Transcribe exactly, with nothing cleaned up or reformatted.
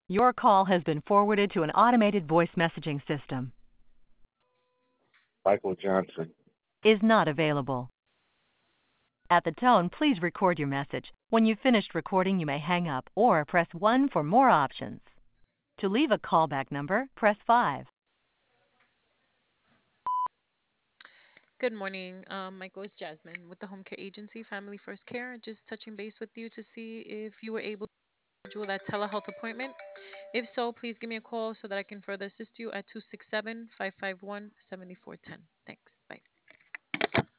Your call has been forwarded to an automated voice messaging system. Michael Johnson. Is not available. At the tone, please record your message. When you've finished recording, you may hang up or press one for more options. To leave a callback number, press five. Good morning, um, Michael. It's Jasmine with the Home Care Agency, Family First Care. Just touching base with you to see if you were able to schedule that telehealth appointment. If so, please give me a call so that I can further assist you at two six seven, five five one, seven four one zero. Thanks.